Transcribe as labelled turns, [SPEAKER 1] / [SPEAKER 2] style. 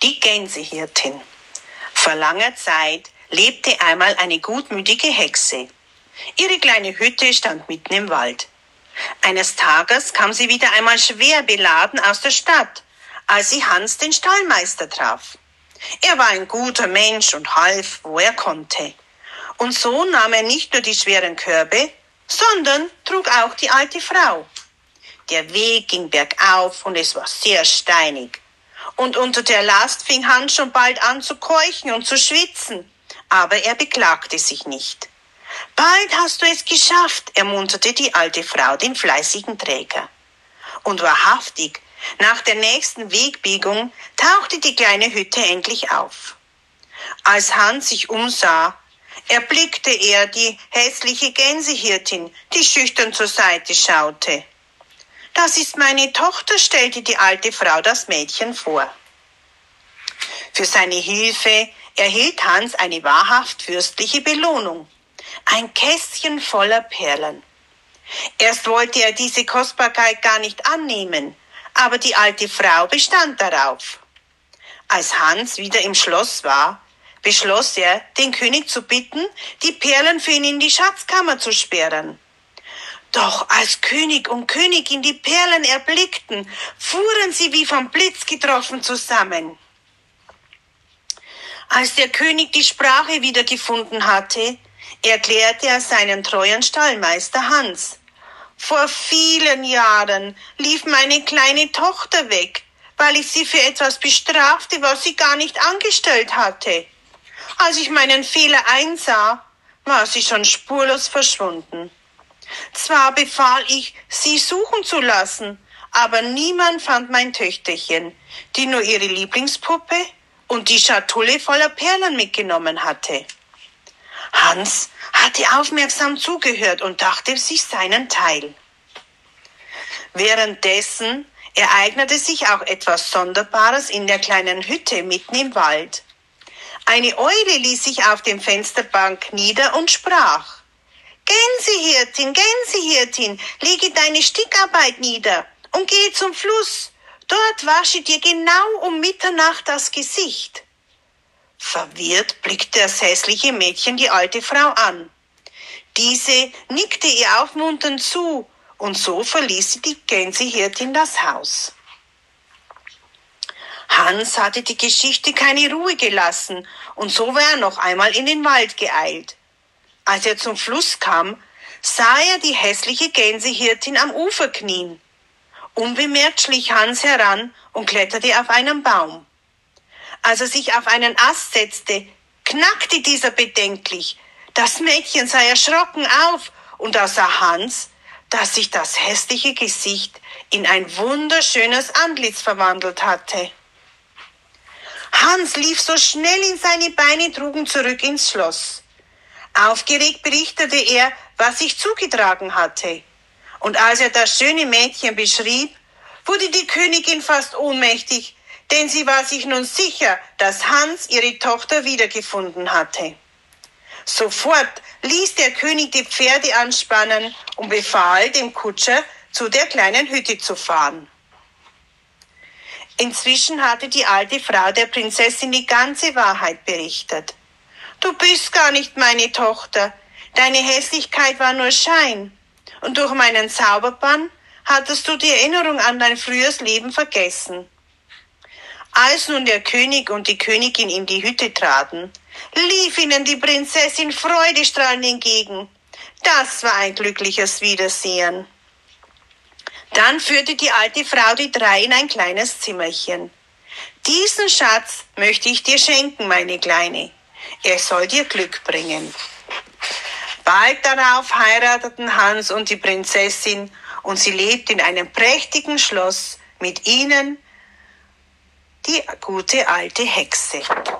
[SPEAKER 1] Die Gänsehirtin. Vor langer Zeit lebte einmal eine gutmütige Hexe. Ihre kleine Hütte stand mitten im Wald. Eines Tages kam sie wieder einmal schwer beladen aus der Stadt, als sie Hans den Stallmeister traf. Er war ein guter Mensch und half, wo er konnte. Und so nahm er nicht nur die schweren Körbe, sondern trug auch die alte Frau. Der Weg ging bergauf und es war sehr steinig. Und unter der Last fing Hans schon bald an zu keuchen und zu schwitzen, aber er beklagte sich nicht. »Bald hast du es geschafft«, ermunterte die alte Frau den fleißigen Träger. Und wahrhaftig, nach der nächsten Wegbiegung tauchte die kleine Hütte endlich auf. Als Hans sich umsah, erblickte er die hässliche Gänsehirtin, die schüchtern zur Seite schaute. »Das ist meine Tochter«, stellte die alte Frau das Mädchen vor. Für seine Hilfe erhielt Hans eine wahrhaft fürstliche Belohnung, ein Kästchen voller Perlen. Erst wollte er diese Kostbarkeit gar nicht annehmen, aber die alte Frau bestand darauf. Als Hans wieder im Schloss war, beschloss er, den König zu bitten, die Perlen für ihn in die Schatzkammer zu sperren. Doch als König und Königin die Perlen erblickten, fuhren sie wie vom Blitz getroffen zusammen. Als der König die Sprache wiedergefunden hatte, erklärte er seinen treuen Stallmeister Hans: »Vor vielen Jahren lief meine kleine Tochter weg, weil ich sie für etwas bestrafte, was sie gar nicht angestellt hatte. Als ich meinen Fehler einsah, war sie schon spurlos verschwunden. Zwar befahl ich, sie suchen zu lassen, aber niemand fand mein Töchterchen, die nur ihre Lieblingspuppe und die Schatulle voller Perlen mitgenommen hatte.« Hans hatte aufmerksam zugehört und dachte sich seinen Teil. Währenddessen ereignete sich auch etwas Sonderbares in der kleinen Hütte mitten im Wald. Eine Eule ließ sich auf dem Fensterbank nieder und sprach: »Gänsehirtin, Gänsehirtin, lege deine Stickarbeit nieder und gehe zum Fluss. Dort wasche dir genau um Mitternacht das Gesicht.« Verwirrt blickte das hässliche Mädchen die alte Frau an. Diese nickte ihr aufmunternd zu, und so verließ die Gänsehirtin das Haus. Hans hatte die Geschichte keine Ruhe gelassen, und so war er noch einmal in den Wald geeilt. Als er zum Fluss kam, sah er die hässliche Gänsehirtin am Ufer knien. Unbemerkt schlich Hans heran und kletterte auf einen Baum. Als er sich auf einen Ast setzte, knackte dieser bedenklich. Das Mädchen sah erschrocken auf, und da sah Hans, dass sich das hässliche Gesicht in ein wunderschönes Antlitz verwandelt hatte. Hans lief so schnell ihn seine Beine trugen zurück ins Schloss. Aufgeregt berichtete er, was sich zugetragen hatte. Und als er das schöne Mädchen beschrieb, wurde die Königin fast ohnmächtig, denn sie war sich nun sicher, dass Hans ihre Tochter wiedergefunden hatte. Sofort ließ der König die Pferde anspannen und befahl dem Kutscher, zu der kleinen Hütte zu fahren. Inzwischen hatte die alte Frau der Prinzessin die ganze Wahrheit berichtet. »Du bist gar nicht meine Tochter. Deine Hässlichkeit war nur Schein. Und durch meinen Zauberbann hattest du die Erinnerung an dein früheres Leben vergessen.« Als nun der König und die Königin in die Hütte traten, lief ihnen die Prinzessin freudestrahlend entgegen. Das war ein glückliches Wiedersehen. Dann führte die alte Frau die drei in ein kleines Zimmerchen. »Diesen Schatz möchte ich dir schenken, meine Kleine. Er soll dir Glück bringen.« Bald darauf heirateten Hans und die Prinzessin, und sie lebte in einem prächtigen Schloss, mit ihnen die gute alte Hexe.